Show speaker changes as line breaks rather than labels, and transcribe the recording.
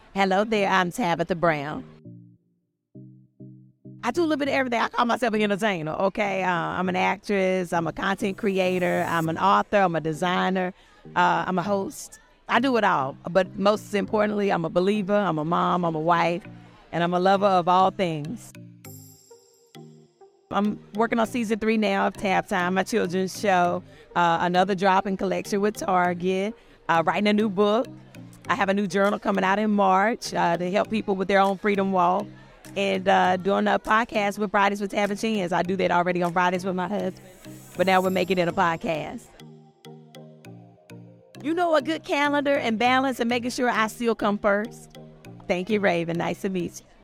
Hello there, I'm Tabitha Brown. I do a little bit of everything. I call myself an entertainer, okay? I'm an actress, I'm a content creator, I'm an author, I'm a designer, I'm a host. I do it all. But most importantly, I'm a believer, I'm a mom, I'm a wife, and I'm a lover of all things. I'm working on season 3 now of Tab Time, my children's show. Another drop in collection with Target. Writing a new book. I have a new journal coming out in March to help people with their own freedom walk. And doing a podcast with Fridays with Tab and Chins. I do that already on Fridays with my husband, but now we're making it a podcast. You know, a good calendar and balance and making sure I still come first. Thank you, Raven. Nice to meet you.